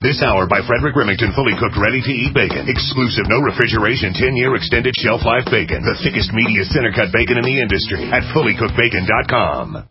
This hour by Frederick Remington, fully cooked, ready-to-eat bacon. Exclusive, no refrigeration, 10-year extended shelf life bacon. The thickest, meatiest, center-cut bacon in the industry at fullycookedbacon.com.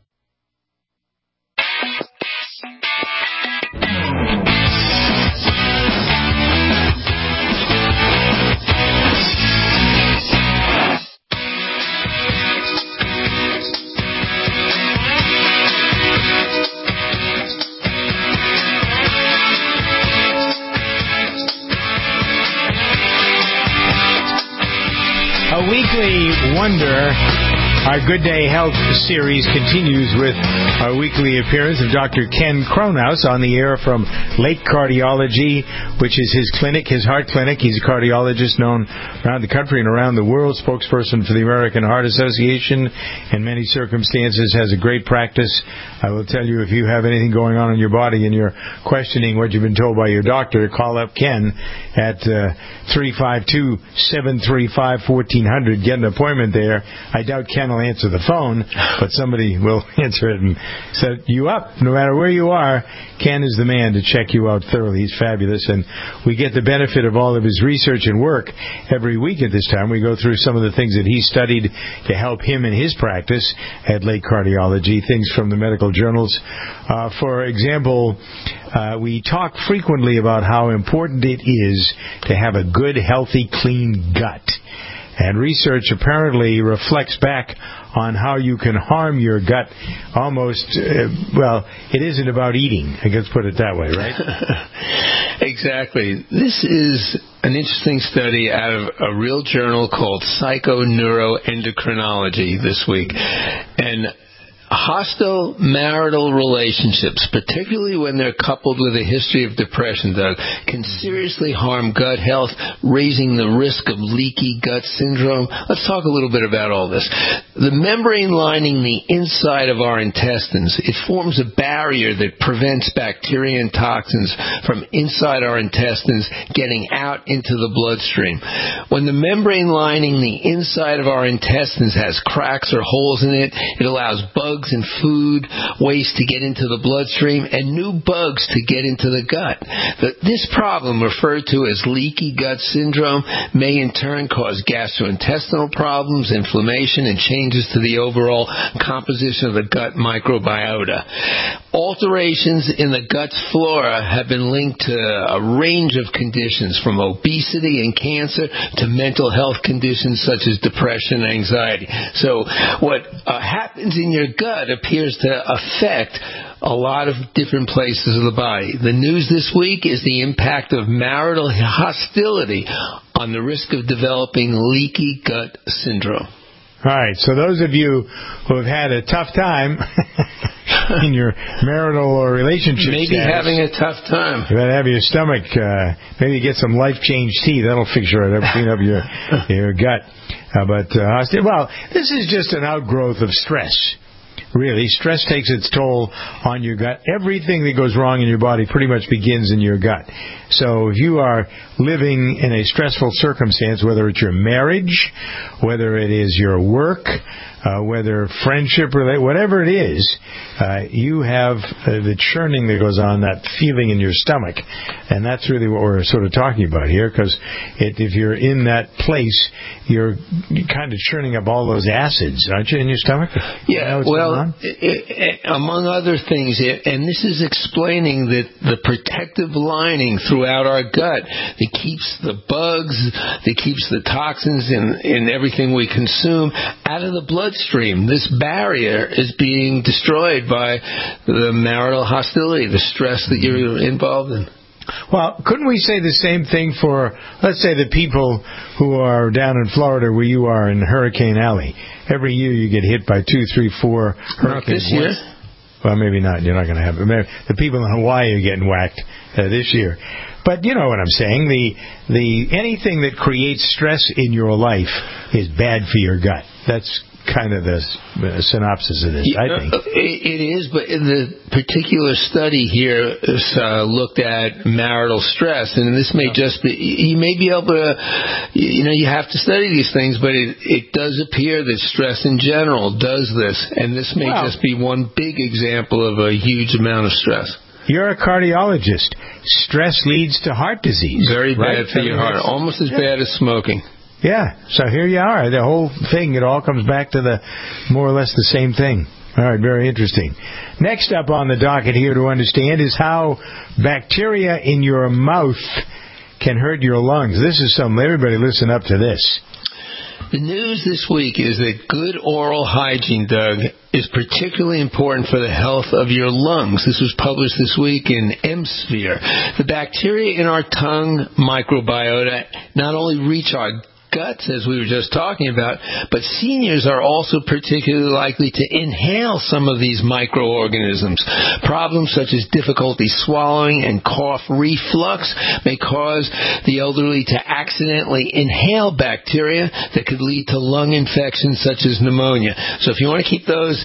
A weekly wonder. Our Good Day Health series continues with our weekly appearance of Dr. Ken Kronhaus on the air from Lake Cardiology, which is his clinic, his heart clinic. He's a cardiologist known around the country and around the world, spokesperson for the American Heart Association. In many circumstances, has a great practice. I will tell you, if you have anything going on in your body and you're questioning what you've been told by your doctor, call up Ken at 352-735-1400. Get an appointment there. I doubt Ken will answer the phone, but somebody will answer it and set you up. No matter where you are, Ken is the man to check you out thoroughly. He's fabulous, and we get the benefit of all of his research and work every week at this time. We go through some of the things that he studied to help him in his practice at Lake Cardiology, things from the medical journals. For example, we talk frequently about how important it is to have a good, healthy, clean gut. And research apparently reflects back on how you can harm your gut almost, it isn't about eating, I guess put it that way, right? Exactly. This is an interesting study out of a real journal called Psychoneuroendocrinology this week. And hostile marital relationships, particularly when they're coupled with a history of depression, Doug, can seriously harm gut health, raising the risk of leaky gut syndrome. Let's talk a little bit about all this. The membrane lining the inside of our intestines, it forms a barrier that prevents bacteria and toxins from inside our intestines getting out into the bloodstream. When the membrane lining the inside of our intestines has cracks or holes in it, it allows bugs and food waste to get into the bloodstream and new bugs to get into the gut. This problem, referred to as leaky gut syndrome, may in turn cause gastrointestinal problems, inflammation, and changes to the overall composition of the gut microbiota. Alterations in the gut's flora have been linked to a range of conditions, from obesity and cancer to mental health conditions such as depression and anxiety. So what happens in your gut appears to affect a lot of different places of the body. The news this week is the impact of marital hostility on the risk of developing leaky gut syndrome. All right, so those of you who have had a tough time in your marital or relationship maybe status, having a tough time. You better have your stomach, maybe get some Life Change tea. That'll fix it up, clean up your gut. This is just an outgrowth of stress. Really, stress takes its toll on your gut. Everything that goes wrong in your body pretty much begins in your gut. So if you are living in a stressful circumstance, whether it's your marriage, whether it is your work, whether friendship, whatever it is, you have the churning that goes on, that feeling in your stomach. And that's really what we're sort of talking about here, because if you're in that place, you're kind of churning up all those acids, aren't you, in your stomach? Yeah, among other things, and this is explaining that the protective lining throughout our gut that keeps the bugs, that keeps the toxins in everything we consume out of the bloodstream. This barrier is being destroyed by the marital hostility, the stress that you're involved in. Well, couldn't we say the same thing for, let's say, the people who are down in Florida where you are in Hurricane Alley? Every year you get hit by 2, 3, 4 hurricanes. Not this year. Well, maybe not. You're not going to have it. Maybe the people in Hawaii are getting whacked this year. But you know what I'm saying. Anything that creates stress in your life is bad for your gut. That's kind of the synopsis of this, I think. It is, but in the particular study here looked at marital stress, and this may just be, you may be able to, you have to study these things, but it does appear that stress in general does this, and this may just be one big example of a huge amount of stress. You're a cardiologist. Stress leads to heart disease. Very right? bad for your heart. Almost as bad as smoking. Yeah. So here you are. The whole thing, it all comes back to the more or less the same thing. All right, very interesting. Next up on the docket here to understand is how bacteria in your mouth can hurt your lungs. This is something. Everybody listen up to this. The news this week is that good oral hygiene, Doug, is particularly important for the health of your lungs. This was published this week in Emsphere. The bacteria in our tongue microbiota not only reach our guts, as we were just talking about, but seniors are also particularly likely to inhale some of these microorganisms. Problems such as difficulty swallowing and cough reflux may cause the elderly to accidentally inhale bacteria that could lead to lung infections such as pneumonia. So if you want to keep those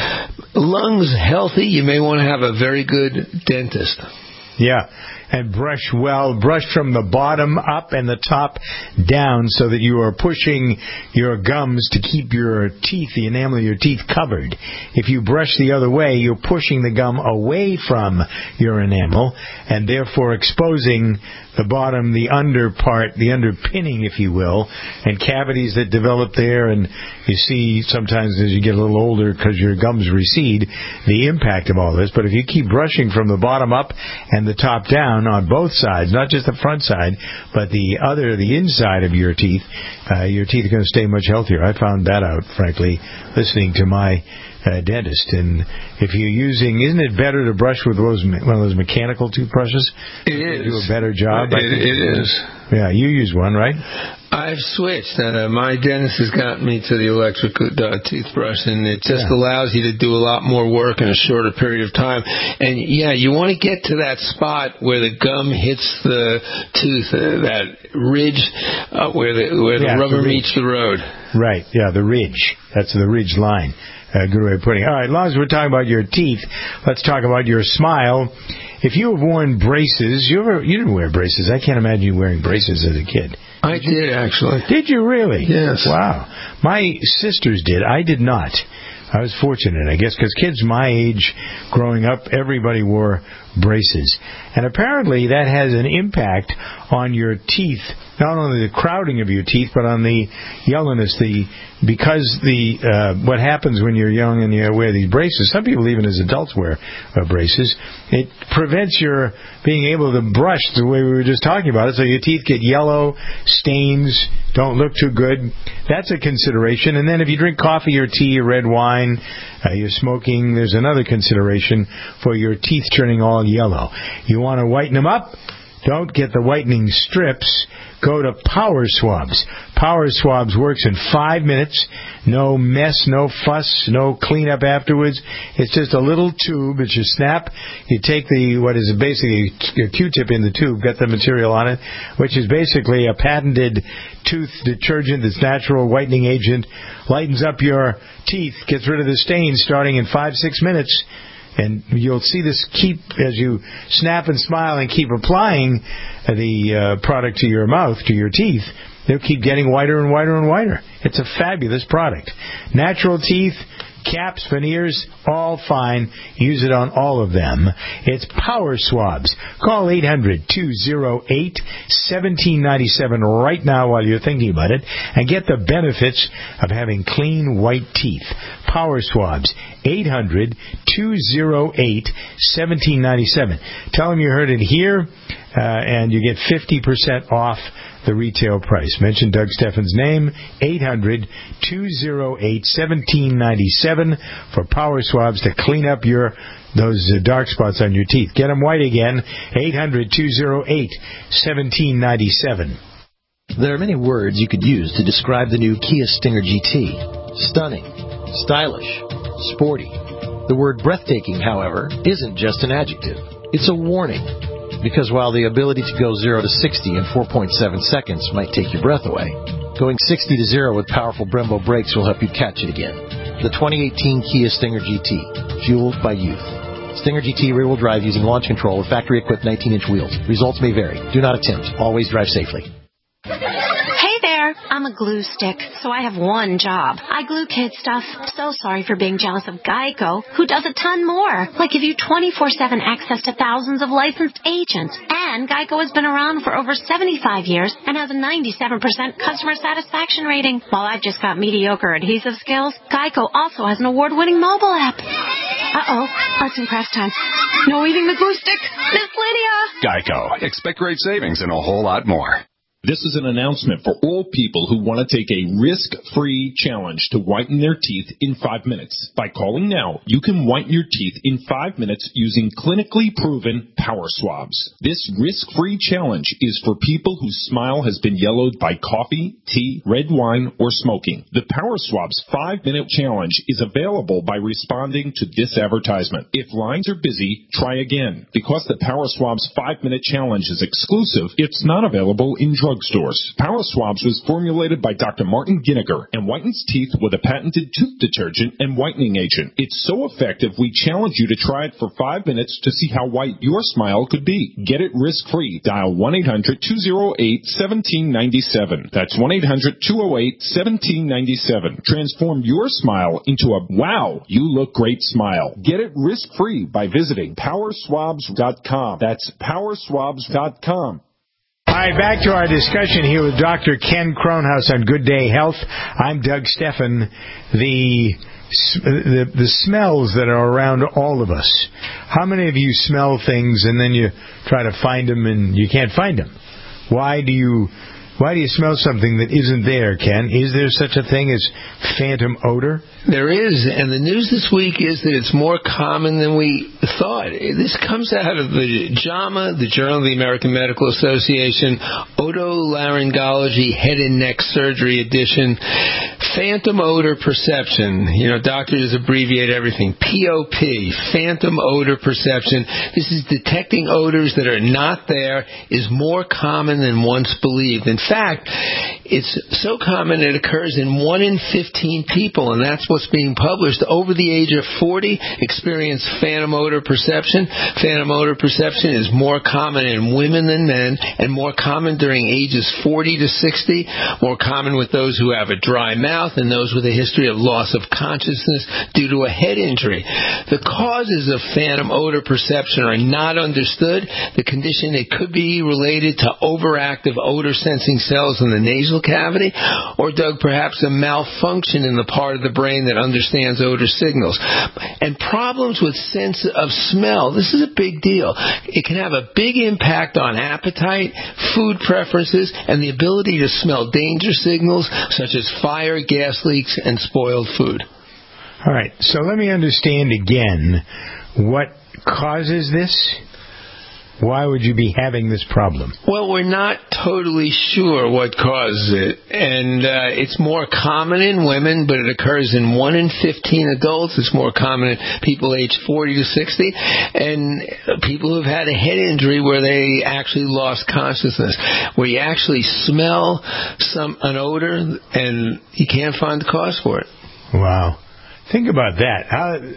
lungs healthy, you may want to have a very good dentist. Yeah, and brush well. Brush from the bottom up and the top down so that you are pushing your gums to keep your teeth, the enamel of your teeth, covered. If you brush the other way, you're pushing the gum away from your enamel and therefore exposing the bottom, the under part, the underpinning, if you will, and cavities that develop there. And you see sometimes as you get a little older, because your gums recede, the impact of all this. But if you keep brushing from the bottom up and the top down on both sides, not just the front side, but the inside of your teeth are going to stay much healthier. I found that out, frankly, listening to my dentist. And if you're using, isn't it better to brush with one of those mechanical toothbrushes? It is. Do a better job. It is. Yeah, you use one, right? I've switched. My dentist has gotten me to the electric toothbrush, and it just allows you to do a lot more work in a shorter period of time. And, yeah, you want to get to that spot where the gum hits the tooth, that ridge where the rubber meets the road. Right, yeah, the ridge. That's the ridge line. Good way of putting it. All right, as long as we're talking about your teeth, let's talk about your smile. If you have worn braces, you didn't wear braces. I can't imagine you wearing braces as a kid. I did, actually. Did you really? Yes. Wow. My sisters did. I did not. I was fortunate, I guess, because kids my age growing up, everybody wore braces. And apparently that has an impact on your teeth, not only the crowding of your teeth, but on the yellowness, because what happens when you're young and you wear these braces, some people even as adults wear braces, it prevents your being able to brush the way we were just talking about it, so your teeth get yellow, stains, don't look too good. That's a consideration. And then if you drink coffee or tea or red wine, you're smoking, there's another consideration for your teeth turning all yellow. You want to whiten them up? Don't get the whitening strips. Go to Power Swabs. Power Swabs works in 5 minutes. No mess, no fuss, no cleanup afterwards. It's just a little tube that you snap. You take what is basically a Q-tip in the tube, got the material on it, which is basically a patented tooth detergent that's natural whitening agent, lightens up your teeth, gets rid of the stains starting in 5-6 minutes. And you'll see this as you snap and smile and keep applying the product to your mouth, to your teeth, they'll keep getting whiter and whiter and whiter. It's a fabulous product. Natural teeth, caps, veneers, all fine. Use it on all of them. It's Power Swabs. Call 800-208-1797 right now while you're thinking about it and get the benefits of having clean white teeth. Power Swabs. 800-208-1797. Tell them you heard it here, and you get 50% off the retail price. Mention Doug Steffens' name, 800-208-1797 for Power Swabs to clean up those dark spots on your teeth. Get them white again, 800-208-1797. There are many words you could use to describe the new Kia Stinger GT. Stunning, stylish, sporty. The word breathtaking, however, isn't just an adjective. It's a warning. Because while the ability to go 0 to 60 in 4.7 seconds might take your breath away, going 60 to 0 with powerful Brembo brakes will help you catch it again. The 2018 Kia Stinger GT, fueled by youth. Stinger GT rear-wheel drive using launch control with factory-equipped 19-inch wheels. Results may vary. Do not attempt. Always drive safely. Hey there, I'm a glue stick, so I have one job. I glue kid stuff. So sorry for being jealous of Geico, who does a ton more. Like give you 24/7 access to thousands of licensed agents. And Geico has been around for over 75 years and has a 97% customer satisfaction rating. While I've just got mediocre adhesive skills, Geico also has an award-winning mobile app. Uh-oh, arts and crafts time. No eating the glue stick. Miss Lydia! Geico. Expect great savings and a whole lot more. This is an announcement for all people who want to take a risk-free challenge to whiten their teeth in 5 minutes. By calling now, you can whiten your teeth in 5 minutes using clinically proven power swabs. This risk-free challenge is for people whose smile has been yellowed by coffee, tea, red wine, or smoking. The Power Swabs 5-minute challenge is available by responding to this advertisement. If lines are busy, try again. Because the Power Swabs 5-minute challenge is exclusive, it's not available in drugstores. Power Swabs was formulated by Dr. Martin Ginniger and whitens teeth with a patented tooth detergent and whitening agent. It's so effective, we challenge you to try it for 5 minutes to see how white your smile could be. Get it risk-free. Dial 1-800-208-1797. That's 1-800-208-1797. Transform your smile into a wow, you look great smile. Get it risk-free by visiting powerswabs.com. That's powerswabs.com. All right, back to our discussion here with Dr. Ken Kronhaus on Good Day Health. I'm Doug Steffen. The smells that are around all of us. How many of you smell things and then you try to find them and you can't find them? Why do you smell something that isn't there, Ken? Is there such a thing as phantom odor? There is, and the news this week is that it's more common than we thought. This comes out of the JAMA, the Journal of the American Medical Association, Otolaryngology Head and Neck Surgery Edition. Phantom odor perception. You know, doctors abbreviate everything. POP, phantom odor perception. This is detecting odors that are not there, is more common than once believed. In fact, it's so common it occurs in 1 in 15 people, and that's what's being published. Over the age of 40, experience phantom odor perception. Phantom odor perception is more common in women than men, and more common during ages 40 to 60, more common with those who have a dry mouth and those with a history of loss of consciousness due to a head injury. The causes of phantom odor perception are not understood. The condition, it could be related to overactive odor sensing cells in the nasal cavity, or, Doug, perhaps a malfunction in the part of the brain that understands odor signals. And problems with sense of smell, this is a big deal. It can have a big impact on appetite, food preferences, and the ability to smell danger signals such as fire, gas leaks, and spoiled food. All right, so let me understand again what causes this. Why would you be having this problem? Well, we're not totally sure what causes it, and it's more common in women, but it occurs in 1 in 15 adults. It's more common in people aged 40 to 60, and people who've had a head injury where they actually lost consciousness, where you actually smell an odor and you can't find the cause for it. Wow. Think about that.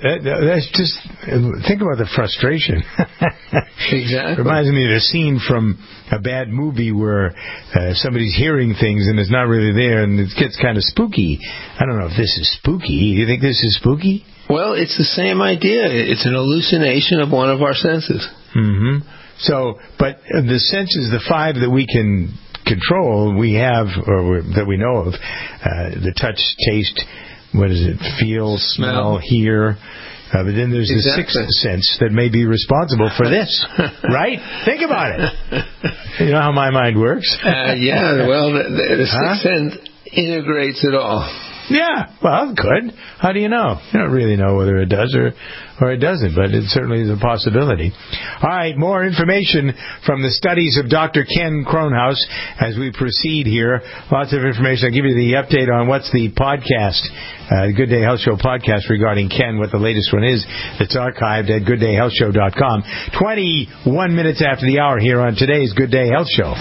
Think about the frustration. Exactly. Reminds me of a scene from a bad movie where somebody's hearing things and it's not really there, and it gets kind of spooky. I don't know if this is spooky. Do you think this is spooky? Well, it's the same idea. It's an hallucination of one of our senses. Mm-hmm. So, but the senses, the 5 that we can control, we have, or that we know of, the touch, taste, what is it? Feel, smell, hear. But then there's the 6th sense that may be responsible for this, right? Think about it. You know how my mind works? Yeah, well, the 6th sense integrates it all. Yeah, well, good. How do you know? You don't really know whether it does or it doesn't, but it certainly is a possibility. All right, more information from the studies of Dr. Ken Kronhaus as we proceed here. Lots of information. I'll give you the update on what's the podcast, Good Day Health Show podcast regarding Ken, what the latest one is. It's archived at gooddayhealthshow.com. 21 minutes after the hour here on today's Good Day Health Show.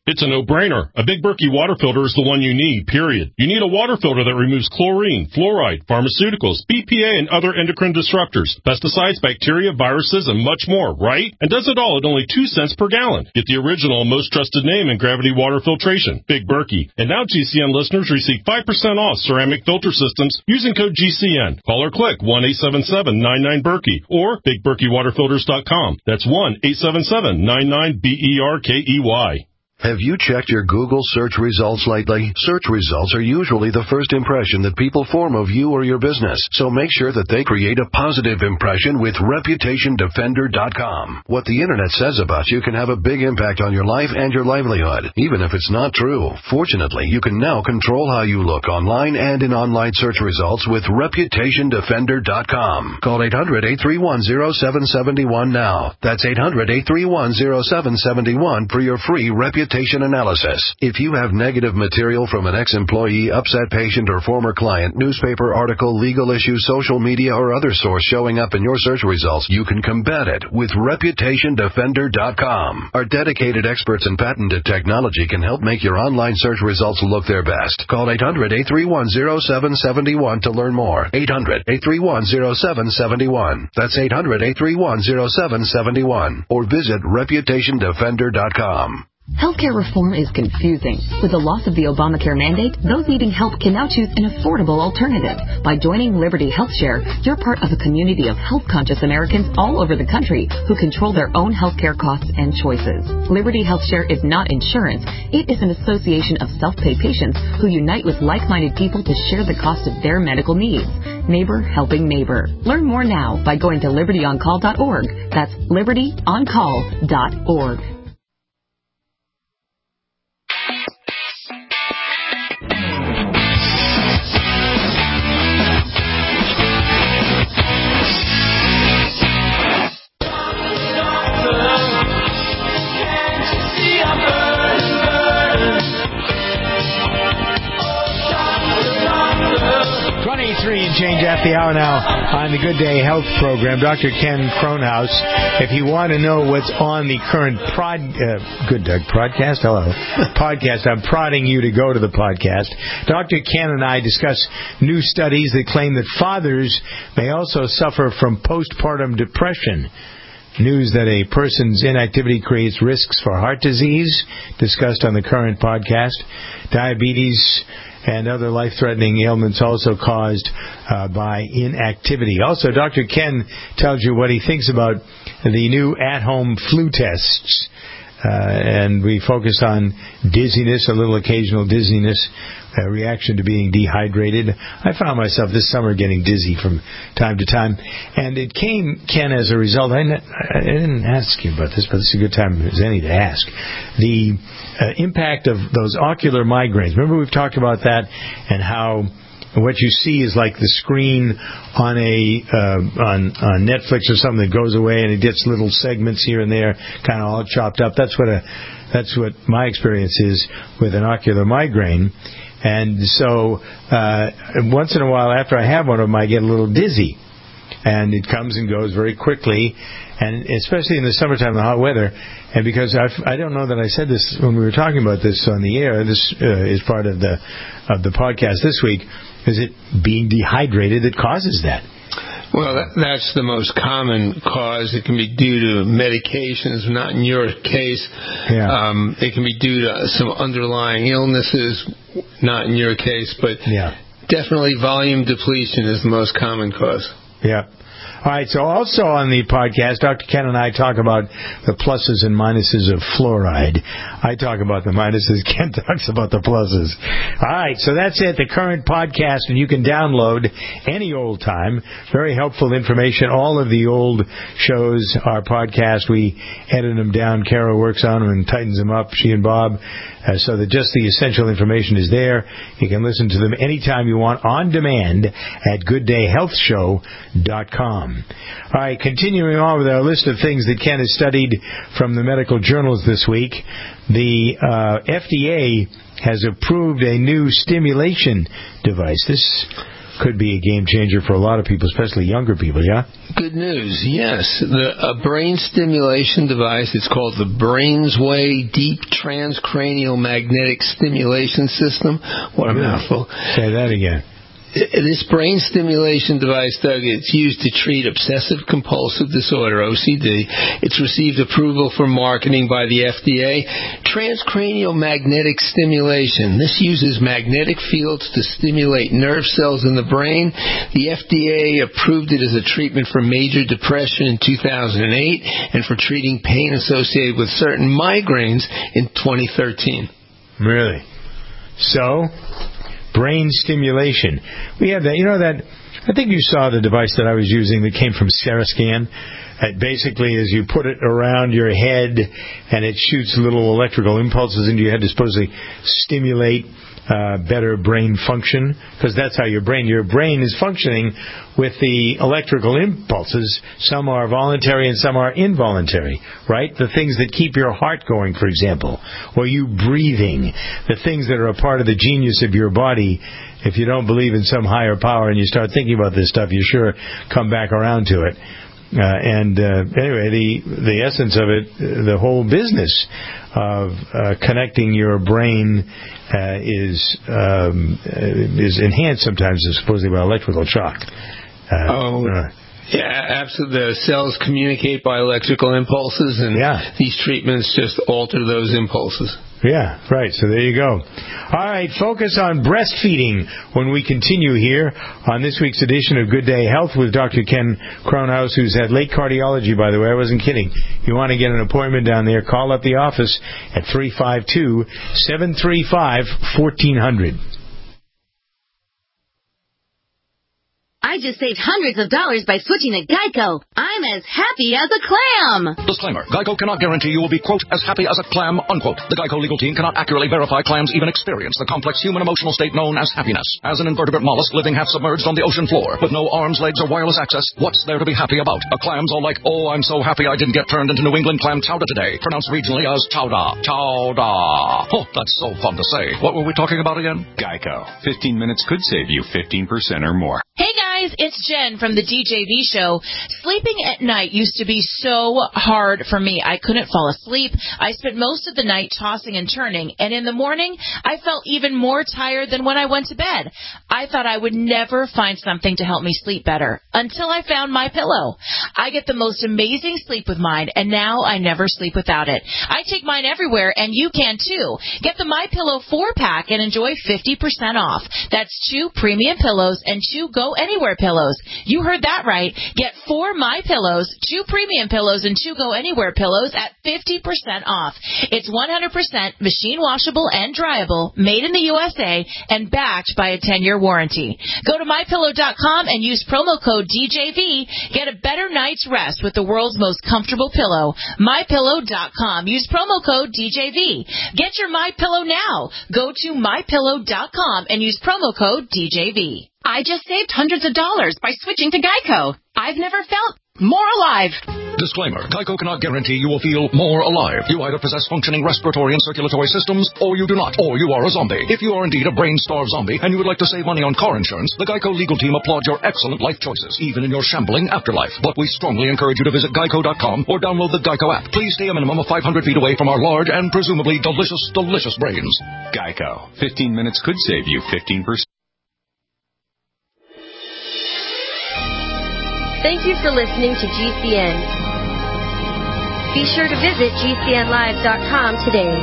It's a no-brainer. A Big Berkey water filter is the one you need, period. You need a water filter that removes chlorine, fluoride, pharmaceuticals, BPA, and other endocrine disruptors, pesticides, bacteria, viruses, and much more, right? And does it all at only 2 cents per gallon. Get the original and most trusted name in gravity water filtration, Big Berkey. And now GCN listeners receive 5% off ceramic filter systems using code GCN. Call or click 1-877-99-BERKEY or BigBerkeyWaterFilters.com. That's 1-877-99-BERKEY. Have you checked your Google search results lately? Search results are usually the first impression that people form of you or your business, so make sure that they create a positive impression with ReputationDefender.com. What the Internet says about you can have a big impact on your life and your livelihood, even if it's not true. Fortunately, you can now control how you look online and in online search results with ReputationDefender.com. Call 800-831-0771 now. That's 800-831-0771 for your free reputation analysis. If you have negative material from an ex-employee, upset patient, or former client, newspaper article, legal issue, social media, or other source showing up in your search results, you can combat it with ReputationDefender.com. Our dedicated experts in patented technology can help make your online search results look their best. Call 800-831-0771 to learn more. 800-831-0771. That's 800-831-0771. Or visit ReputationDefender.com. Healthcare reform is confusing. With the loss of the Obamacare mandate, those needing help can now choose an affordable alternative. By joining Liberty HealthShare, you're part of a community of health-conscious Americans all over the country who control their own healthcare costs and choices. Liberty HealthShare is not insurance. It is an association of self-pay patients who unite with like-minded people to share the cost of their medical needs. Neighbor helping neighbor. Learn more now by going to libertyoncall.org. That's libertyoncall.org. And change at the hour now on the Good Day Health program. Dr. Ken Kronhaus. If you want to know what's on the current podcast, hello, podcast, I'm prodding you to go to the podcast. Dr. Ken and I discuss new studies that claim that fathers may also suffer from postpartum depression. News that a person's inactivity creates risks for heart disease, discussed on the current podcast. Diabetes and other life-threatening ailments also caused by inactivity. Also, Dr. Ken tells you what he thinks about the new at-home flu tests. And we focus on dizziness, a little occasional dizziness, a reaction to being dehydrated. I found myself this summer getting dizzy from time to time. And it came, Ken, as a result, I didn't ask you about this, but it's a good time as any to ask. The impact of those ocular migraines. Remember we've talked about that and how what you see is like the screen on on Netflix or something that goes away and it gets little segments here and there, kind of all chopped up. That's what my experience is with an ocular migraine. And so once in a while after I have one of them, I get a little dizzy. And it comes and goes very quickly, and especially in the summertime, the hot weather. And because I don't know that I said this when we were talking about this on the air, this is part of the podcast this week, is it being dehydrated that causes that? Well, that's the most common cause. It can be due to medications, not in your case. Yeah. It can be due to some underlying illnesses, not in your case, but definitely volume depletion is the most common cause. Yeah. All right, so also on the podcast, Dr. Ken and I talk about the pluses and minuses of fluoride. I talk about the minuses. Ken talks about the pluses. All right, so that's it, the current podcast, and you can download any old time. Very helpful information. All of the old shows are podcast. We edit them down. Kara works on them and tightens them up, she and Bob, so that just the essential information is there. You can listen to them anytime you want on demand at GoodDayHealthShow.com. All right, continuing on with our list of things that Ken has studied from the medical journals this week, the FDA has approved a new stimulation device. This could be a game changer for a lot of people, especially younger people, yeah? Good news, yes. A brain stimulation device, it's called the BrainsWay Deep Transcranial Magnetic Stimulation System. What a mouthful. Say that again. This brain stimulation device, Doug, it's used to treat obsessive-compulsive disorder, OCD. It's received approval for marketing by the FDA. Transcranial magnetic stimulation. This uses magnetic fields to stimulate nerve cells in the brain. The FDA approved it as a treatment for major depression in 2008 and for treating pain associated with certain migraines in 2013. Really? So, brain stimulation. We have that. You know that, I think you saw the device that I was using that came from Serascan. It basically is you put it around your head and it shoots little electrical impulses into your head to supposedly stimulate better brain function, because that's how your brain is functioning with the electrical impulses. Some are voluntary and some are involuntary, right? The things that keep your heart going, for example, or you breathing, the things that are a part of the genius of your body. If you don't believe in some higher power and you start thinking about this stuff, you sure come back around to it. Anyway, the essence of it, the whole business of connecting your brain is enhanced sometimes, supposedly by electrical shock. Yeah, absolutely. The cells communicate by electrical impulses, and these treatments just alter those impulses. Yeah, right. So there you go. All right, focus on breastfeeding when we continue here on this week's edition of Good Day Health with Dr. Ken Kronhaus, who's at Lake Cardiology, by the way. I wasn't kidding. You want to get an appointment down there, call up the office at 352-735-1400. I just saved hundreds of dollars by switching to Geico. I'm as happy as a clam. Disclaimer. Geico cannot guarantee you will be, quote, as happy as a clam, unquote. The Geico legal team cannot accurately verify clams even experience the complex human emotional state known as happiness. As an invertebrate mollusk living half submerged on the ocean floor, with no arms, legs, or wireless access, what's there to be happy about? A clam's all like, oh, I'm so happy I didn't get turned into New England clam chowder today, pronounced regionally as chowda. Chowda. Oh, that's so fun to say. What were we talking about again? Geico. 15 minutes could save you 15% or more. Hey guys, it's Jen from the DJV show. Sleeping at night used to be so hard for me. I couldn't fall asleep. I spent most of the night tossing and turning, and in the morning, I felt even more tired than when I went to bed. I thought I would never find something to help me sleep better until I found MyPillow. I get the most amazing sleep with mine, and now I never sleep without it. I take mine everywhere, and you can too. Get the MyPillow 4-pack and enjoy 50% off. That's 2 premium pillows and 2 Go Anywhere pillows. You heard that right. Get 4 MyPillows, 2 premium pillows, and 2 Go Anywhere pillows at 50% off. It's 100% machine washable and dryable, made in the USA, and backed by a 10-year warranty. Go to MyPillow.com and use promo code DJV. Get a better night's rest with the world's most comfortable pillow. MyPillow.com. Use promo code DJV. Get your MyPillow now. Go to MyPillow.com and use promo code DJV. I just saved hundreds of dollars by switching to Geico. I've never felt more alive. Disclaimer. Geico cannot guarantee you will feel more alive. You either possess functioning respiratory and circulatory systems, or you do not, or you are a zombie. If you are indeed a brain-starved zombie and you would like to save money on car insurance, the Geico legal team applauds your excellent life choices, even in your shambling afterlife. But we strongly encourage you to visit Geico.com or download the Geico app. Please stay a minimum of 500 feet away from our large and presumably delicious, delicious brains. Geico. 15 minutes could save you 15%. Thank you for listening to GCN. Be sure to visit GCNlive.com today.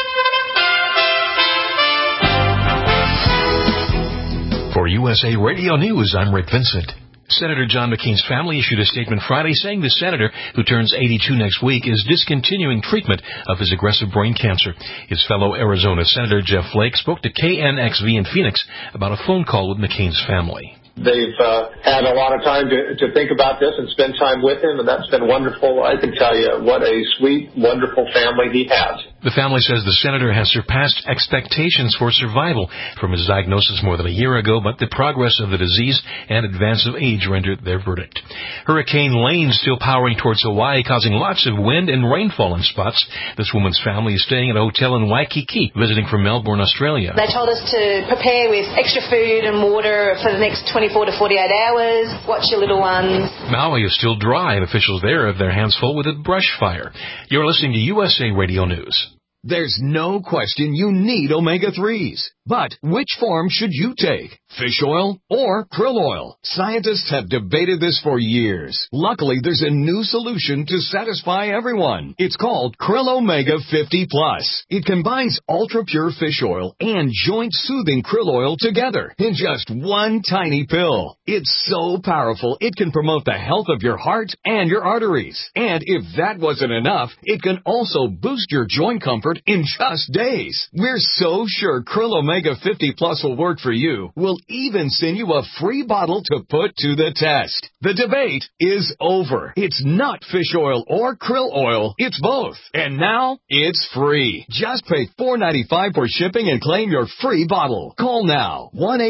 For USA Radio News, I'm Rick Vincent. Senator John McCain's family issued a statement Friday saying the senator, who turns 82 next week, is discontinuing treatment of his aggressive brain cancer. His fellow Arizona Senator Jeff Flake spoke to KNXV in Phoenix about a phone call with McCain's family. They've had a lot of time to think about this and spend time with him, and that's been wonderful. I can tell you what a sweet, wonderful family he has. The family says the senator has surpassed expectations for survival from his diagnosis more than a year ago, but the progress of the disease and advance of age rendered their verdict. Hurricane Lane still powering towards Hawaii, causing lots of wind and rainfall in spots. This woman's family is staying at a hotel in Waikiki, visiting from Melbourne, Australia. They told us to prepare with extra food and water for the next 24 to 48 hours. Watch your little ones. Maui is still dry, and officials there have their hands full with a brush fire. You're listening to USA Radio News. There's no question you need omega-3s. But which form should you take? Fish oil or krill oil? Scientists have debated this for years. Luckily, there's a new solution to satisfy everyone. It's called Krill Omega 50 Plus. It combines ultra-pure fish oil and joint-soothing krill oil together in just one tiny pill. It's so powerful, it can promote the health of your heart and your arteries. And if that wasn't enough, it can also boost your joint comfort in just days. We're so sure Krill Omega 50 Plus will work for you. We'll even send you a free bottle to put to the test. The debate is over. It's not fish oil or krill oil. It's both. And now it's free. Just pay $4.95 for shipping and claim your free bottle. Call now.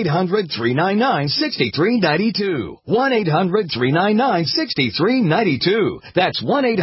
1-800-399-6392. 1-800-399-6392. That's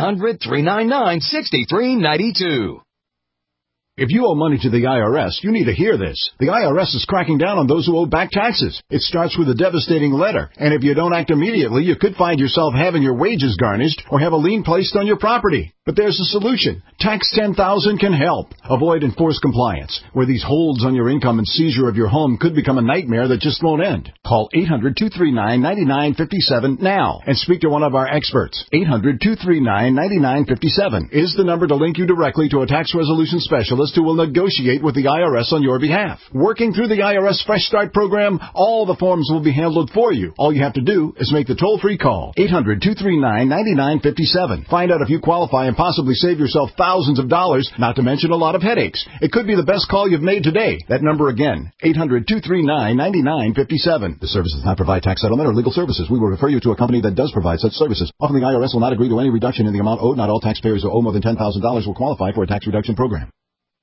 1-800-399-6392. If you owe money to the IRS, you need to hear this. The IRS is cracking down on those who owe back taxes. It starts with a devastating letter, and if you don't act immediately, you could find yourself having your wages garnished or have a lien placed on your property. But there's a solution. Tax 10,000 can help. Avoid enforced compliance, where these holds on your income and seizure of your home could become a nightmare that just won't end. Call 800-239-9957 now and speak to one of our experts. 800-239-9957 is the number to link you directly to a tax resolution specialist who will negotiate with the IRS on your behalf. Working through the IRS Fresh Start program, all the forms will be handled for you. All you have to do is make the toll-free call. 800-239-9957. Find out if you qualify and possibly save yourself thousands of dollars, not to mention a lot of headaches. It could be the best call you've made today. That number again, 800-239-9957. This service does not provide tax settlement or legal services. We will refer you to a company that does provide such services. Often the IRS will not agree to any reduction in the amount owed. Not all taxpayers who owe more than $10,000 will qualify for a tax reduction program.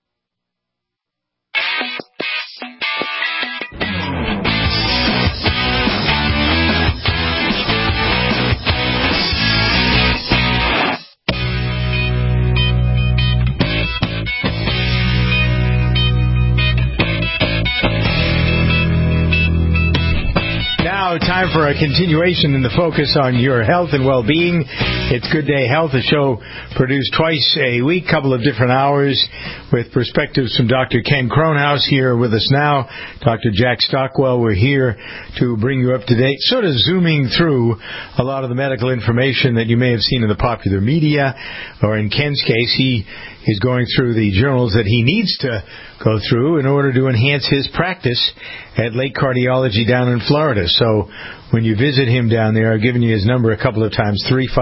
Time for a continuation in the focus on your health and well-being. It's Good Day Health, a show produced twice a week, couple of different hours, with perspectives from Dr. Ken Kronhaus here with us now. Dr. Jack Stockwell, we're here to bring you up to date, sort of zooming through a lot of the medical information that you may have seen in the popular media, or in Ken's case, he is going through the journals that he needs to go through in order to enhance his practice at Lake Cardiology down in Florida. So when you visit him down there, I've given you his number a couple of times,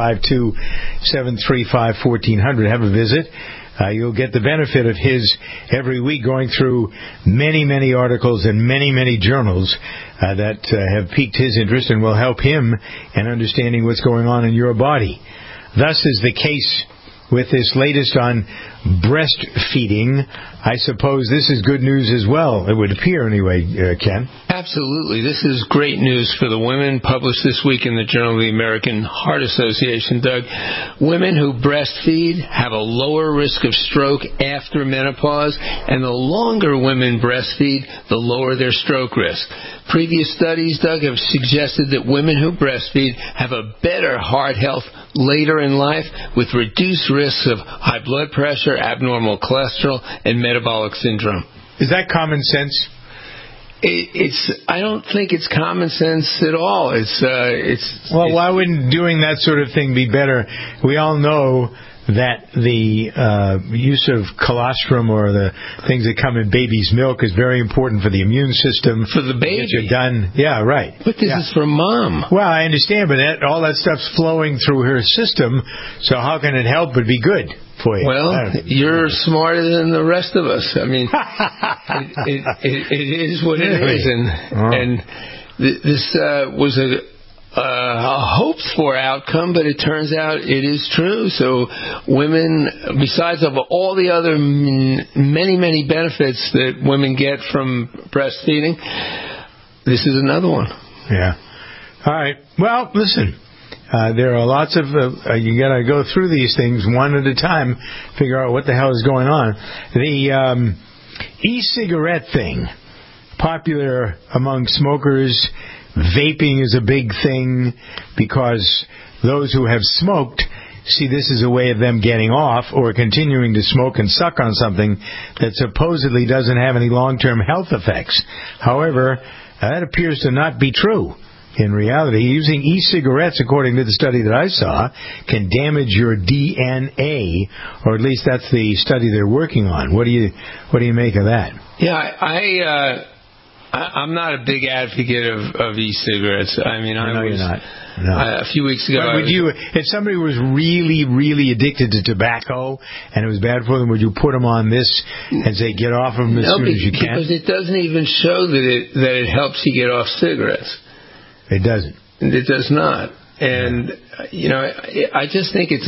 352-735-1400. Have a visit. You'll get the benefit of his every week going through many, many articles and many, many journals that have piqued his interest and will help him in understanding what's going on in your body. Thus is the case with this latest on breastfeeding. I suppose this is good news as well, it would appear anyway, Ken. Absolutely. This is great news for the women, published this week in the Journal of the American Heart Association, Doug. Women who breastfeed have a lower risk of stroke after menopause, and the longer women breastfeed, the lower their stroke risk. Previous studies, Doug, have suggested that women who breastfeed have a better heart health later in life with reduced risks of high blood pressure, abnormal cholesterol, and metabolic syndrome. Is that common sense? I don't think it's common sense at all. Why wouldn't doing that sort of thing be better? We all know that the use of colostrum or the things that come in baby's milk is very important for the immune system. For the baby. Get you done. Yeah, right. But this is for mom. Well, I understand, but all that stuff's flowing through her system, so how can it help but be good for you? Well, you're smarter than the rest of us. I mean, it is what it is. And this was hoped-for outcome, but it turns out it is true. So women, besides of all the other many, many benefits that women get from breastfeeding, this is another one. Yeah. All right. Well, listen. There are lots of, you got to go through these things one at a time, figure out what the hell is going on. The e-cigarette thing, popular among smokers. Vaping is a big thing because those who have smoked see this as a way of them getting off or continuing to smoke and suck on something that supposedly doesn't have any long-term health effects. However, that appears to not be true. In reality, using e-cigarettes, according to the study that I saw, can damage your DNA, or at least that's the study they're working on. What do you make of that? Yeah, I'm not a big advocate of e-cigarettes. I mean, I know you're not. No. A few weeks ago, but if somebody was really, really addicted to tobacco and it was bad for them, would you put them on this and say get off of them as soon as you can? Because it doesn't even show that it helps you get off cigarettes. It doesn't. It does not. And, I just think there's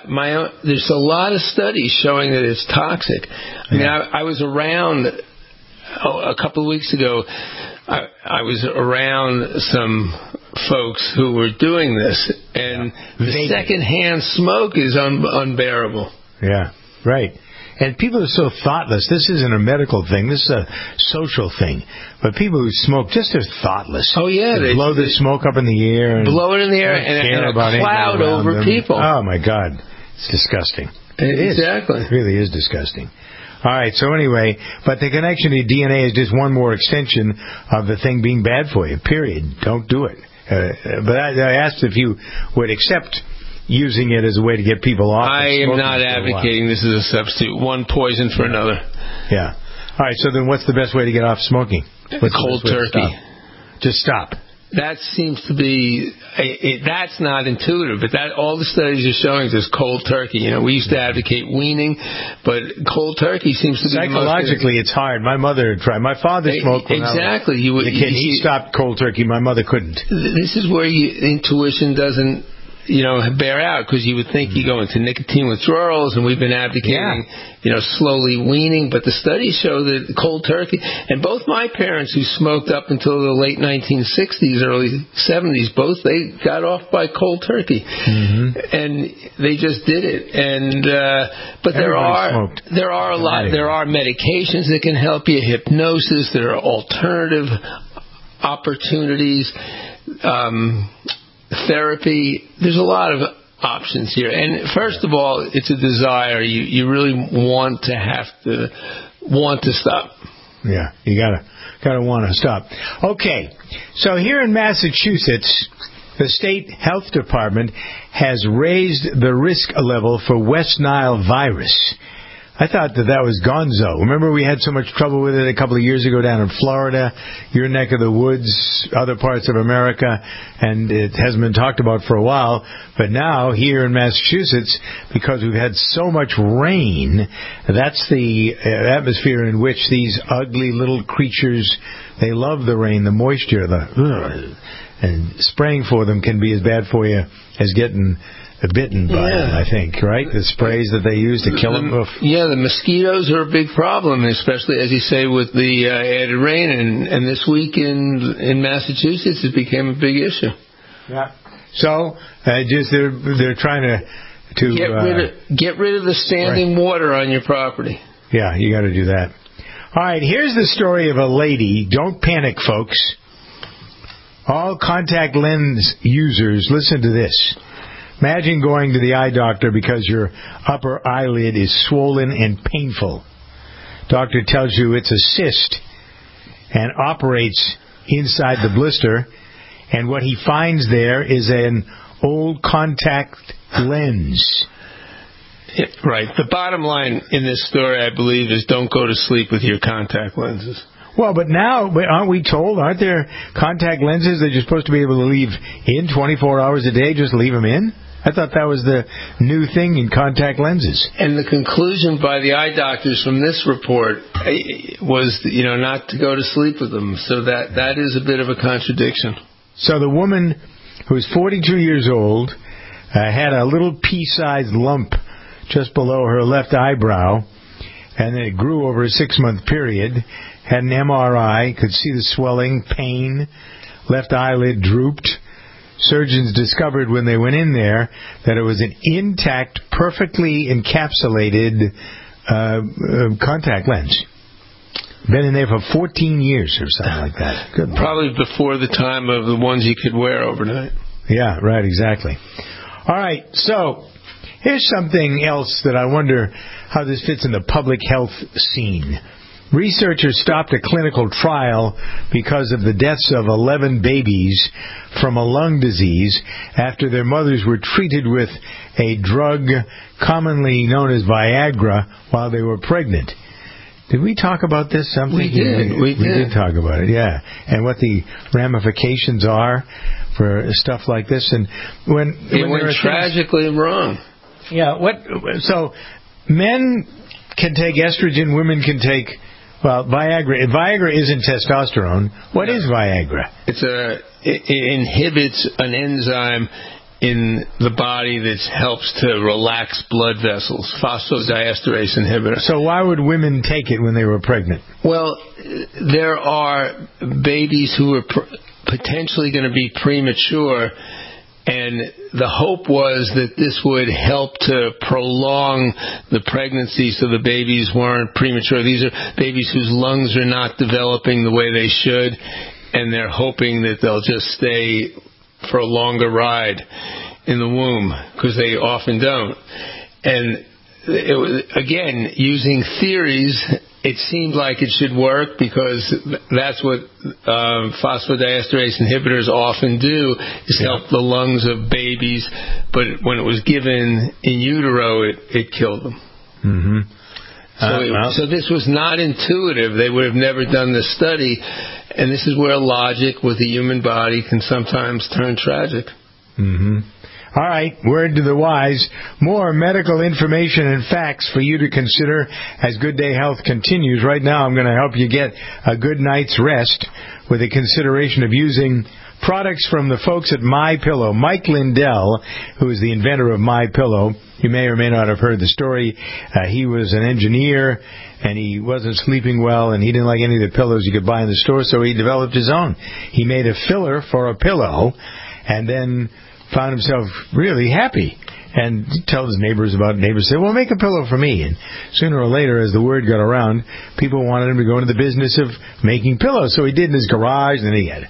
a lot of studies showing that it's toxic. I mean, I was around a couple of weeks ago. I was around some folks who were doing this, and the secondhand smoke is unbearable. Yeah, right. And people are so thoughtless. This isn't a medical thing. This is a social thing. But people who smoke just are thoughtless. Oh, yeah. They blow the smoke up in the air. And blow it in the air and a cloud over them. people. Oh, my God. It's disgusting. Exactly. It really is disgusting. All right, so anyway, but the connection to DNA is just one more extension of the thing being bad for you, period. Don't do it. But I asked if you would accept using it as a way to get people off. I am not advocating this as a substitute. One poison for another. Yeah. All right, so then what's the best way to get off smoking? What's cold turkey. Just stop. That seems to be, that's not intuitive, but all the studies are showing is cold turkey. We used to advocate weaning, but cold turkey seems to be psychologically it's hard. My mother tried. My father smoked when exactly. I was a kid. He stopped cold turkey. My mother couldn't. This is where intuition doesn't bear out, because you would think you go into nicotine withdrawals, and we've been advocating, slowly weaning, but the studies show that cold turkey, and both my parents who smoked up until the late 1960s, early 70s, they got off by cold turkey, and they just did it. And but there are medications that can help you, hypnosis, there are alternative opportunities. Therapy, there's a lot of options here. And first of all, it's a desire. You really want to stop. Yeah, you gotta want to stop. Okay, so here in Massachusetts, the state health department has raised the risk level for West Nile virus. I thought that was gonzo. Remember we had so much trouble with it a couple of years ago down in Florida, your neck of the woods, other parts of America, and it hasn't been talked about for a while. But now here in Massachusetts, because we've had so much rain, that's the atmosphere in which these ugly little creatures, they love the rain, the moisture, and spraying for them can be as bad for you as getting bitten by them, I think, right? The sprays that they use to kill them. Yeah, the mosquitoes are a big problem, especially, as you say, with the added rain. And this week in Massachusetts, it became a big issue. Yeah. So, they're trying to get rid of the standing water on your property. Yeah, you got to do that. All right, here's the story of a lady. Don't panic, folks. All contact lens users, listen to this. Imagine going to the eye doctor because your upper eyelid is swollen and painful. Doctor tells you it's a cyst and operates inside the blister, and what he finds there is an old contact lens. Right. The bottom line in this story, I believe, is don't go to sleep with your contact lenses. Well, but aren't we told, aren't there contact lenses that you're supposed to be able to leave in 24 hours a day, just leave them in? I thought that was the new thing in contact lenses. And the conclusion by the eye doctors from this report was, not to go to sleep with them. So that is a bit of a contradiction. So the woman who was 42 years old, had a little pea-sized lump just below her left eyebrow, and then it grew over a 6-month period, had an MRI, could see the swelling, pain, left eyelid drooped. Surgeons discovered when they went in there that it was an intact, perfectly encapsulated contact lens. Been in there for 14 years or something like that. Good. Probably before the time of the ones you could wear overnight. Yeah, right, exactly. All right, so here's something else that I wonder how this fits in the public health scene. Researchers stopped a clinical trial because of the deaths of 11 babies from a lung disease after their mothers were treated with a drug commonly known as Viagra while they were pregnant. Did we talk about this? Something we did. We did talk about it, yeah. And what the ramifications are for stuff like this. And when it went tragically wrong. Yeah. So men can take estrogen, women can take Viagra. Viagra isn't testosterone. What is Viagra? It inhibits an enzyme in the body that helps to relax blood vessels, phosphodiesterase inhibitor. So why would women take it when they were pregnant? Well, there are babies who are potentially going to be premature, and the hope was that this would help to prolong the pregnancy so the babies weren't premature. These are babies whose lungs are not developing the way they should, and they're hoping that they'll just stay for a longer ride in the womb, because they often don't. And again, using theories, it seemed like it should work because that's what phosphodiesterase inhibitors often do, is help the lungs of babies. But when it was given in utero, it killed them. Mm-hmm. So this was not intuitive. They would have never done this study. And this is where logic with the human body can sometimes turn tragic. Mm-hmm. All right, word to the wise. More medical information and facts for you to consider as Good Day Health continues. Right now, I'm going to help you get a good night's rest with a consideration of using products from the folks at MyPillow. Mike Lindell, who is the inventor of MyPillow, you may or may not have heard the story. He was an engineer, and he wasn't sleeping well, and he didn't like any of the pillows you could buy in the store, so he developed his own. He made a filler for a pillow, and then found himself really happy. And he told his neighbors about it. Neighbors said, well, make a pillow for me. And sooner or later, as the word got around, people wanted him to go into the business of making pillows. So he did in his garage, and then he had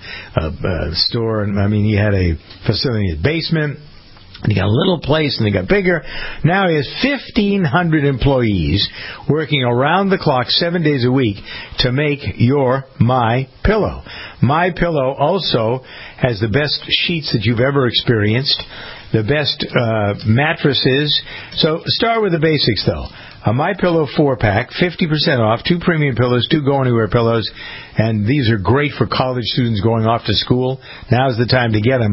a store. He had a facility in his basement. And he got a little place, and he got bigger. Now he has 1,500 employees working around the clock 7 days a week to make your MyPillow. MyPillow also has the best sheets that you've ever experienced, the best mattresses. So start with the basics, though. A MyPillow 4-pack, 50% off, 2 premium pillows, 2 go-anywhere pillows, and these are great for college students going off to school. Now's the time to get them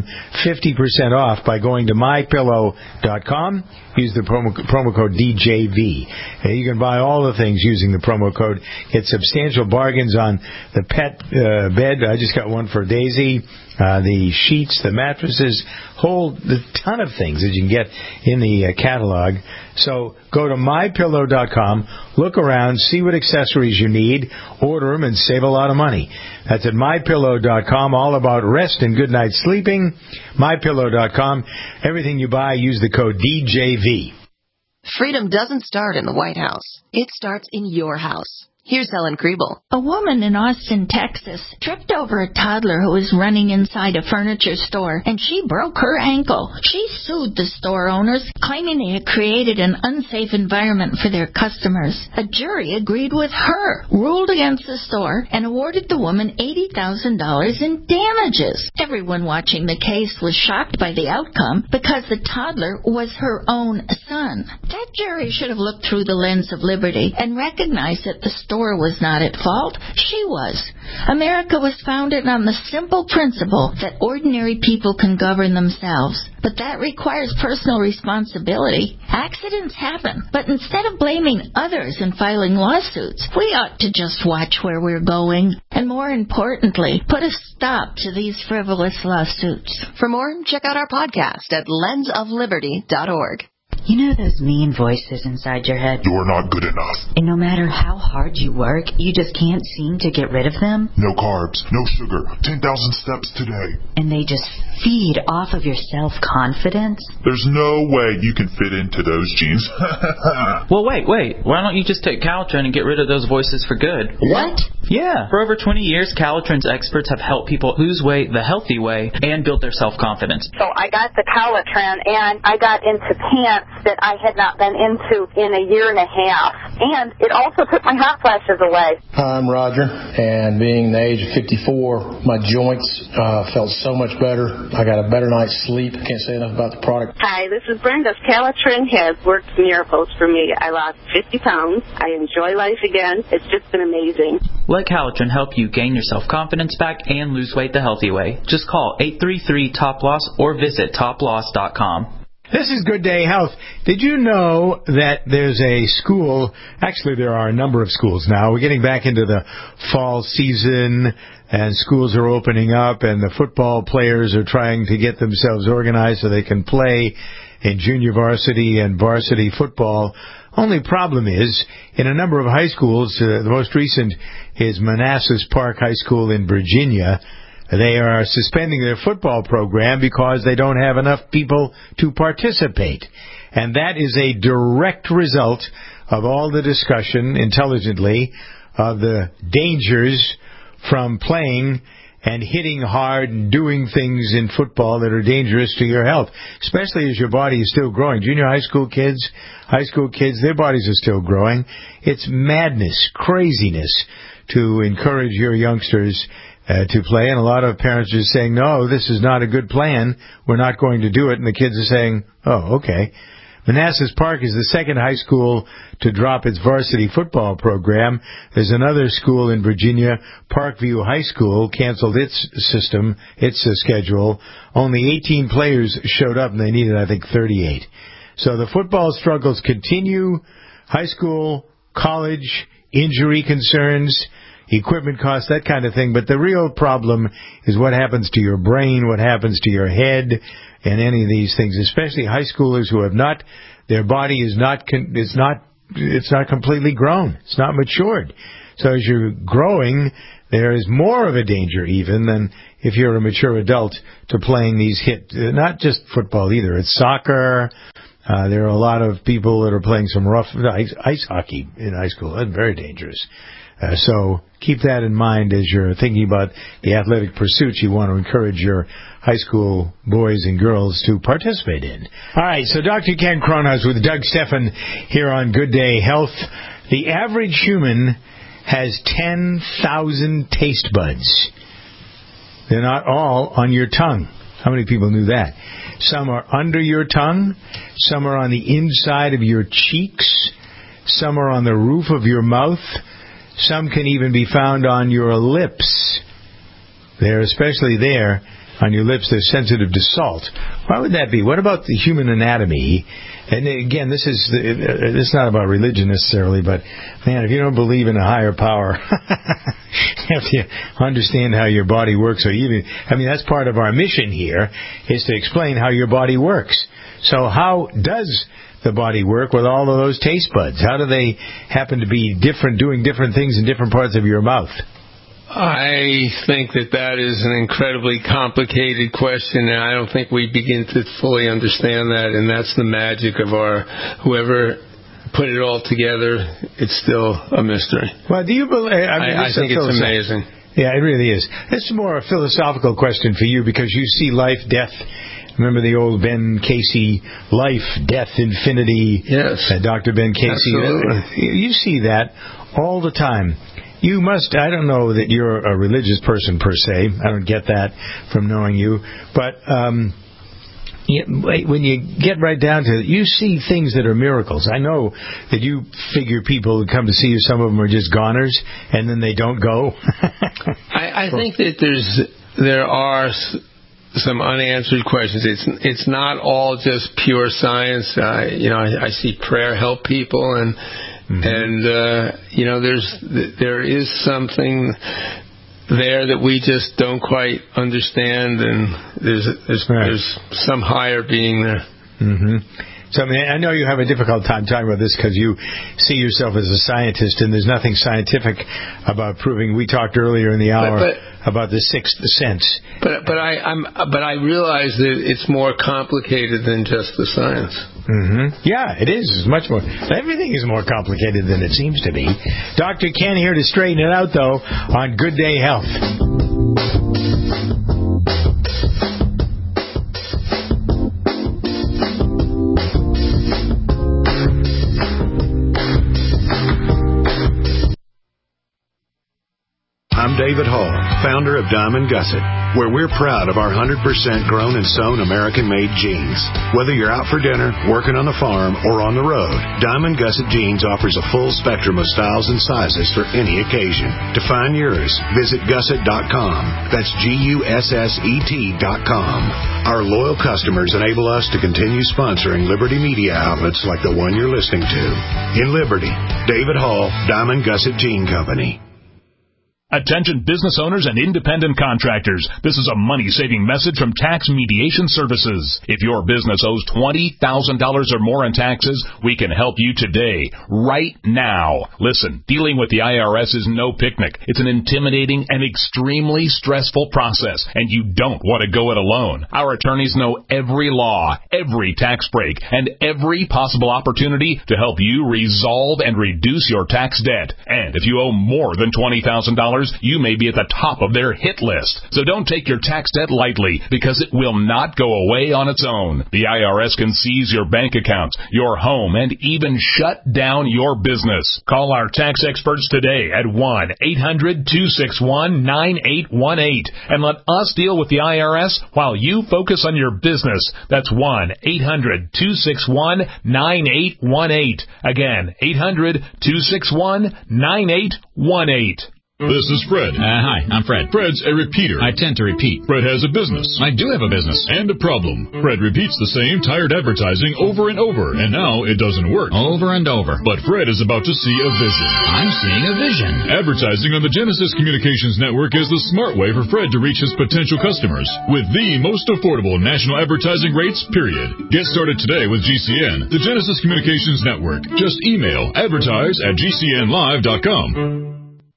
50% off by going to MyPillow.com. Use the promo code DJV. You can buy all the things using the promo code. Get substantial bargains on the pet bed. I just got one for Daisy. The sheets, the mattresses, the ton of things that you can get in the catalog. So go to MyPillow.com, look around, see what accessories you need, order them, and save a lot of money. That's at MyPillow.com, all about rest and good night's sleeping. MyPillow.com. Everything you buy, use the code DJV. Freedom doesn't start in the White House. It starts in your house. Here's Helen Kriebel. A woman in Austin, Texas, tripped over a toddler who was running inside a furniture store, and she broke her ankle. She sued the store owners, claiming they had created an unsafe environment for their customers. A jury agreed with her, ruled against the store, and awarded the woman $80,000 in damages. Everyone watching the case was shocked by the outcome because the toddler was her own son. That jury should have looked through the lens of liberty and recognized that the store store was not at fault. She was. America was founded on the simple principle that ordinary people can govern themselves. But that requires personal responsibility. Accidents happen. But instead of blaming others and filing lawsuits, we ought to just watch where we're going. And more importantly, put a stop to these frivolous lawsuits. For more, check out our podcast at lensofliberty.org. You know those mean voices inside your head? You're not good enough. And no matter how hard you work, you just can't seem to get rid of them? No carbs, no sugar, 10,000 steps today. And they just feed off of your self-confidence? There's no way you can fit into those jeans. Well, wait. Why don't you just take Calitrin and get rid of those voices for good? What? Yeah. For over 20 years, Calitrin's experts have helped people lose weight the healthy way and build their self-confidence. So I got the Calitrin, and I got into pants that I had not been into in a year and a half. And it also took my hot flashes away. Hi, I'm Roger, and being the age of 54, my joints felt so much better. I got a better night's sleep. Can't say enough about the product. Hi, this is Brenda. Calitrin has worked miracles for me. I lost 50 pounds. I enjoy life again. It's just been amazing. Let Calitrin help you gain your self-confidence back and lose weight the healthy way. Just call 833-TOP-LOSS or visit toploss.com. This is Good Day Health. Did you know that there's a school, actually there are a number of schools now. We're getting back into the fall season and schools are opening up and the football players are trying to get themselves organized so they can play in junior varsity and varsity football. Only problem is, in a number of high schools, the most recent is Manassas Park High School in Virginia. They are suspending their football program because they don't have enough people to participate. And that is a direct result of all the discussion, intelligently, of the dangers from playing and hitting hard and doing things in football that are dangerous to your health, especially as your body is still growing. Junior high school kids, their bodies are still growing. It's madness, craziness to encourage your youngsters to play, and a lot of parents are saying, no, this is not a good plan, we're not going to do it, and the kids are saying, oh, okay. Manassas Park is the second high school to drop its varsity football program. There's another school in Virginia, Parkview High School, canceled its schedule. Only 18 players showed up, and they needed, I think, 38. So the football struggles continue, high school, college, injury concerns, equipment costs, that kind of thing. But the real problem is what happens to your brain, what happens to your head, and any of these things, especially high schoolers who have not, their body is not completely grown. It's not matured. So as you're growing, there is more of a danger even than if you're a mature adult to playing these not just football either. It's soccer. There are a lot of people that are playing some rough ice hockey in high school. That's very dangerous. So keep that in mind as you're thinking about the athletic pursuits you want to encourage your high school boys and girls to participate in. All right, so Dr. Ken Cronhaus with Doug Stephan here on Good Day Health. The average human has 10,000 taste buds. They're not all on your tongue. How many people knew that? Some are under your tongue. Some are on the inside of your cheeks. Some are on the roof of your mouth. Some can even be found on your lips. They're especially there on your lips. They're sensitive to salt. Why would that be? What about the human anatomy? And again, this is not about religion necessarily, but man, if you don't believe in a higher power, you have to understand how your body works. That's part of our mission here, is to explain how your body works. So how does the body work with all of those taste buds? How do they happen to be different, doing different things in different parts of your mouth? I think that is an incredibly complicated question, and I don't think we begin to fully understand that, and that's the magic of whoever put it all together. It's still a mystery. Well, do you believe? I think it's amazing. Yeah, it really is. This is more a philosophical question for you because you see life, death. Remember the old Ben Casey, life, death, infinity. Yes. Dr. Ben Casey. Absolutely. You see that all the time. You must, I don't know that you're a religious person per se. I don't get that from knowing you. But when you get right down to it, you see things that are miracles. I know that you figure people who come to see you, some of them are just goners, and then they don't go. I think that there are some unanswered questions. It's not all just pure science. I see prayer help people, and there is something there that we just don't quite understand, and there's some higher being there. So I know you have a difficult time talking about this because you see yourself as a scientist, and there's nothing scientific about proving. We talked earlier in the hour about the sixth sense. But I realize that it's more complicated than just the science. Yeah, it is. It's much more. Everything is more complicated than it seems to be. Dr. Ken here to straighten it out, though, on Good Day Health. I'm David Hall, founder of Diamond Gusset, where we're proud of our 100% grown and sewn American-made jeans. Whether you're out for dinner, working on the farm, or on the road, Diamond Gusset Jeans offers a full spectrum of styles and sizes for any occasion. To find yours, visit gusset.com. That's GUSSET.com. Our loyal customers enable us to continue sponsoring Liberty media outlets like the one you're listening to. In Liberty, David Hall, Diamond Gusset Jean Company. Attention business owners and independent contractors. This is a money-saving message from Tax Mediation Services. If your business owes $20,000 or more in taxes, we can help you today, right now. Listen, dealing with the IRS is no picnic. It's an intimidating and extremely stressful process, and you don't want to go it alone. Our attorneys know every law, every tax break, and every possible opportunity to help you resolve and reduce your tax debt. And if you owe more than $20,000, you may be at the top of their hit list. So don't take your tax debt lightly, because it will not go away on its own. The IRS can seize your bank accounts, your home, and even shut down your business. Call our tax experts today at 1-800-261-9818 and let us deal with the IRS while you focus on your business. That's 1-800-261-9818. Again, 800-261-9818. This is Fred. Hi, I'm Fred. Fred's a repeater. I tend to repeat. Fred has a business. I do have a business. And a problem. Fred repeats the same tired advertising over and over, and now it doesn't work. Over and over. But Fred is about to see a vision. I'm seeing a vision. Advertising on the Genesis Communications Network is the smart way for Fred to reach his potential customers with the most affordable national advertising rates, period. Get started today with GCN, the Genesis Communications Network. Just email advertise@gcnlive.com.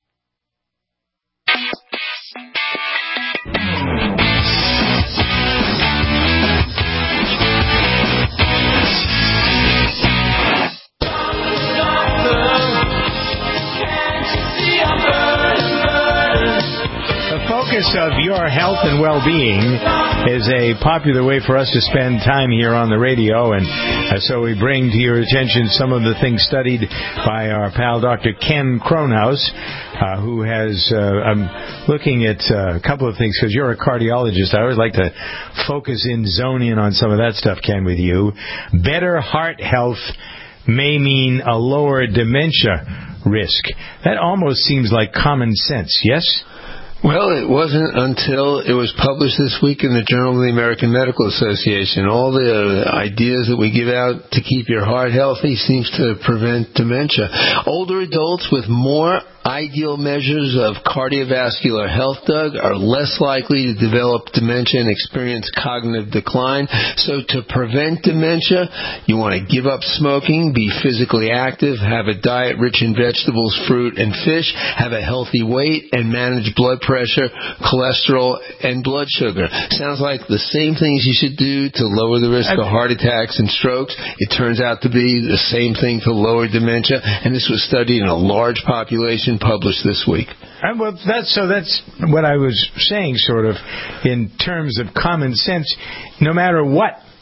Of your health and well-being is a popular way for us to spend time here on the radio, and so we bring to your attention some of the things studied by our pal Dr. Ken Kronhaus, who has I'm looking at a couple of things because you're a cardiologist. I always like to zone in on some of that stuff, Ken, with you. Better heart health may mean a lower dementia risk. That almost seems like common sense, yes? Well, it wasn't until it was published this week in the Journal of the American Medical Association. All the ideas that we give out to keep your heart healthy seems to prevent dementia. Older adults with more ideal measures of cardiovascular health, Doug, are less likely to develop dementia and experience cognitive decline. So to prevent dementia, you want to give up smoking, be physically active, have a diet rich in vegetables, fruit, and fish, have a healthy weight, and manage blood pressure, cholesterol, and blood sugar. Sounds like the same things you should do to lower the risk of heart attacks and strokes. It turns out to be the same thing to lower dementia, and this was studied in a large population, published this week. Well, that's what I was saying, sort of, in terms of common sense. No matter what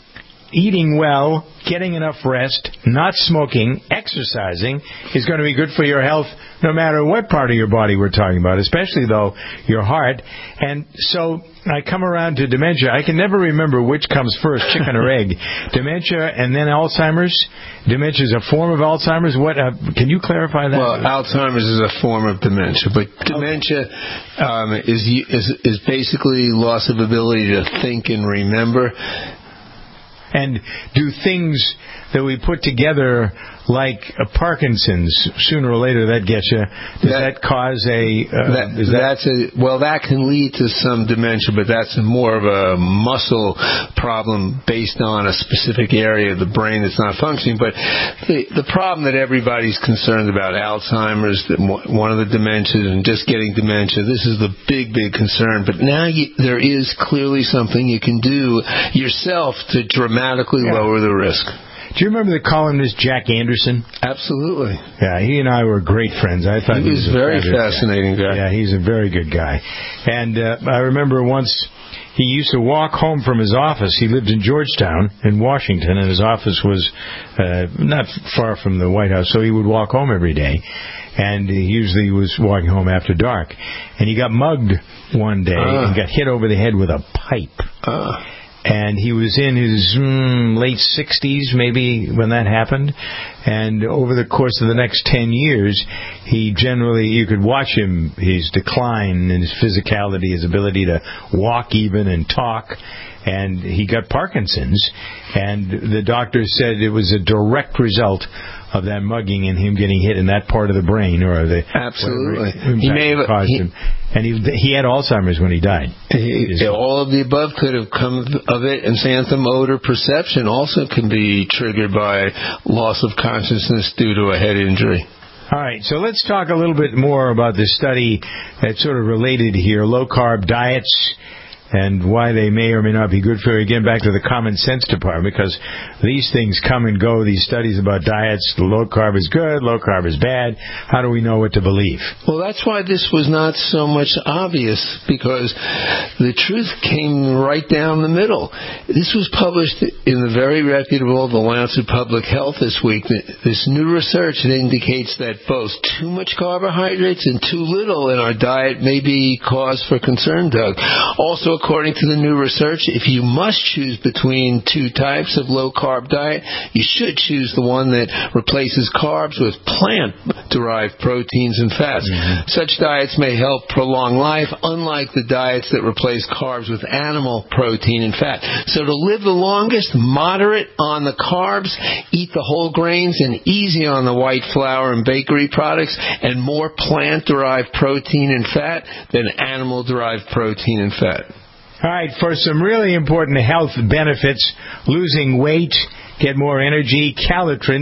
eating well, getting enough rest, not smoking, exercising is going to be good for your health no matter what part of your body we're talking about, especially, though, your heart. And so I come around to dementia. I can never remember which comes first, chicken or egg. Dementia and then Alzheimer's. Dementia is a form of Alzheimer's. What? Can you clarify that? Well, Alzheimer's is a form of dementia, but dementia is basically loss of ability to think and remember. And do things that we put together, like Parkinson's, sooner or later that gets you. Does that cause that can lead to some dementia, but that's more of a muscle problem based on a specific area of the brain that's not functioning. But the problem that everybody's concerned about, Alzheimer's, one of the dementias, and just getting dementia, this is the big concern. But now there is clearly something you can do yourself to dramatically lower the risk. Do you remember the columnist Jack Anderson? Absolutely. Yeah, he and I were great friends. I thought he was a very fascinating guy. Yeah, he's a very good guy. And I remember once he used to walk home from his office. He lived in Georgetown in Washington, and his office was not far from the White House, so he would walk home every day. And he usually was walking home after dark. And he got mugged one day and got hit over the head with a pipe. And he was in his late 60s, maybe, when that happened. And over the course of the next 10 years, you could watch him, his decline in his physicality, his ability to walk even and talk. And he got Parkinson's. And the doctor said it was a direct result of that mugging and him getting hit in that part of the brain, or the absolutely. He may have caused him. And he had Alzheimer's when he died. All of the above could have come of it, and xanthan motor perception also can be triggered by loss of consciousness due to a head injury. All right, so let's talk a little bit more about this study that's sort of related here, low-carb diets, and why they may or may not be good for you. Again, back to the common sense department, because these things come and go, these studies about diets, low carb is good, low carb is bad. How do we know what to believe? Well, that's why this was not so much obvious, because the truth came right down the middle. This was published in the very reputable The Lancet Public Health this week. This new research indicates that both too much carbohydrates and too little in our diet may be cause for concern, Doug. Also, according to the new research, if you must choose between two types of low-carb diet, you should choose the one that replaces carbs with plant-derived proteins and fats. Mm-hmm. Such diets may help prolong life, unlike the diets that replace carbs with animal protein and fat. So to live the longest, moderate on the carbs, eat the whole grains, and easy on the white flour and bakery products, and more plant-derived protein and fat than animal-derived protein and fat. All right, for some really important health benefits, losing weight, get more energy, Calitrin,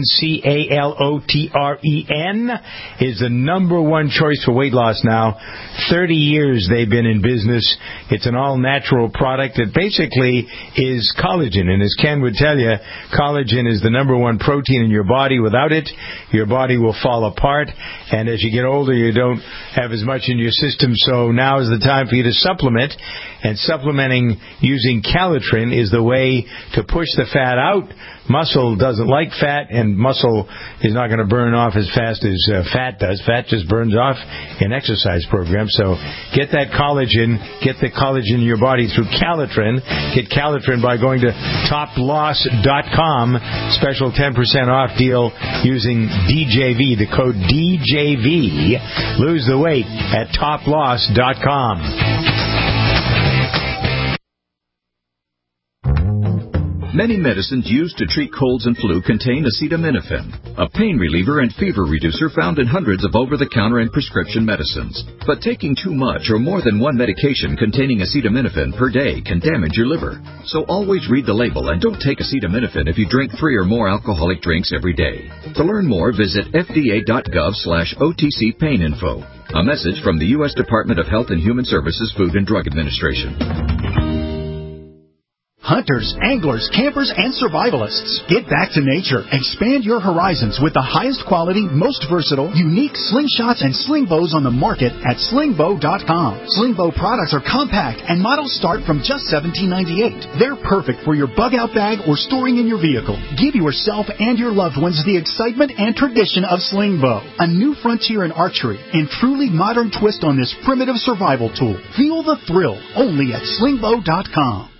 Calotren, is the number one choice for weight loss now. 30 years they've been in business. It's an all-natural product that basically is collagen. And as Ken would tell you, collagen is the number one protein in your body. Without it, your body will fall apart. And as you get older, you don't have as much in your system. So now is the time for you to supplement. And supplementing using Calitrin is the way to push the fat out. Muscle doesn't like fat, and muscle is not going to burn off as fast as fat does. Fat just burns off in exercise programs. So get that collagen, get the collagen in your body through Calitrin. Get Calitrin by going to toploss.com. Special 10% off deal using DJV, the code DJV. Lose the weight at toploss.com. Many medicines used to treat colds and flu contain acetaminophen, a pain reliever and fever reducer found in hundreds of over-the-counter and prescription medicines. But taking too much or more than one medication containing acetaminophen per day can damage your liver. So always read the label and don't take acetaminophen if you drink 3 or more alcoholic drinks every day. To learn more, visit fda.gov/OTC pain info. A message from the U.S. Department of Health and Human Services Food and Drug Administration. hunters, anglers, campers, and survivalists. Get back to nature. Expand your horizons with the highest quality, most versatile, unique slingshots and sling bows on the market at slingbow.com. Slingbow products are compact and models start from just $17.98. They're perfect for your bug-out bag or storing in your vehicle. Give yourself and your loved ones the excitement and tradition of Slingbow, a new frontier in archery and truly modern twist on this primitive survival tool. Feel the thrill only at slingbow.com.